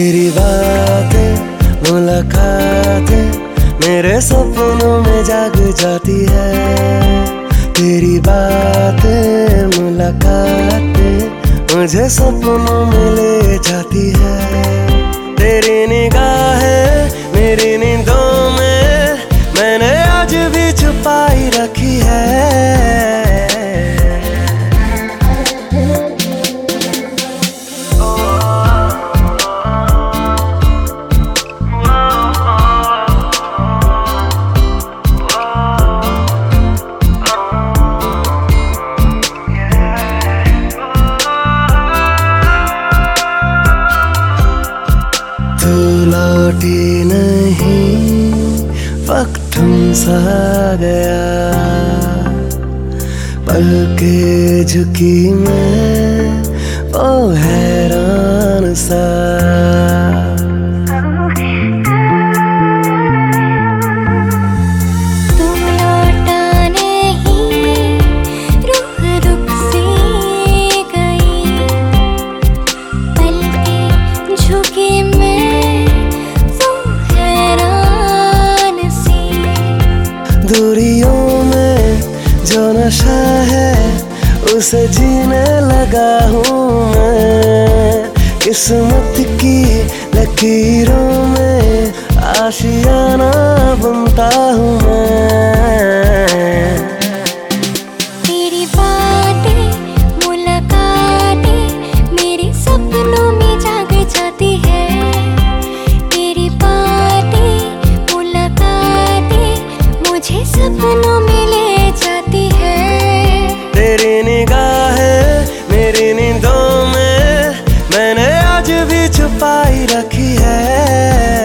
तेरी बातें मुलाकातें मेरे सपनों में जाग जाती है। तेरी बातें मुलाकातें मुझे सपनों में ले जाती है। तेरी निगाहें मेरी नींदों में मैंने आज भी छुपाई रखी है। तू लौटी नहीं, वक्त थम-सा गया, पलकें झुकी मैं ओ हैरान सा। दूरियों में जो नशा है उसे जीने लगा हूँ मैं। किस्मत की लकीरों में आशियाना बुनता हूँ मैं। तेरी बातें मुलाकातें मेरे सपनों में जाग जाती है। तेरी बातें मुलाकातें मुझे सपनों में ले जाती है। तेरी निगाहें मेरी नींदों में मैंने आज भी छुपाई रखी है।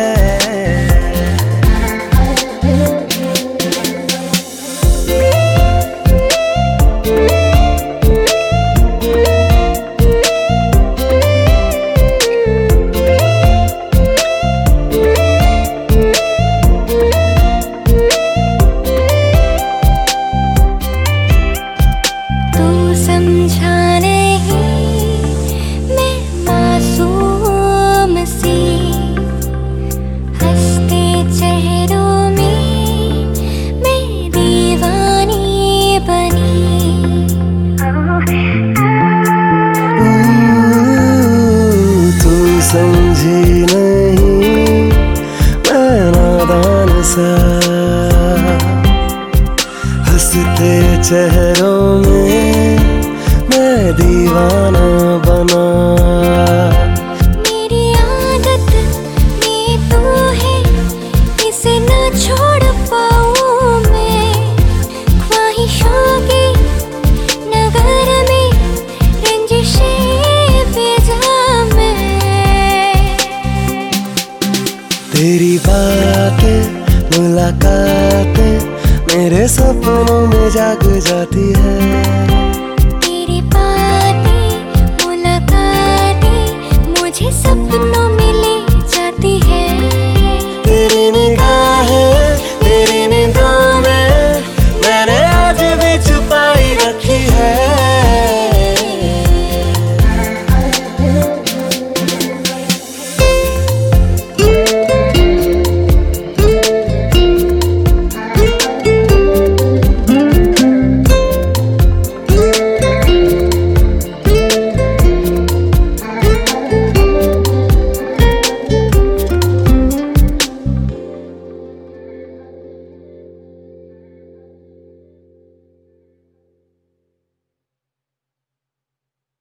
समझी नहीं मैं नादान सा, हंसते चेहरों में मैं दीवाना बना। मेरी आदत में तू है, इसे न छोड़ पाऊँ मैं। ख्वाहिशों के नगर में रंजिशें तेरी बातें मुलाकातें मेरे सपनों में जाग जाती है।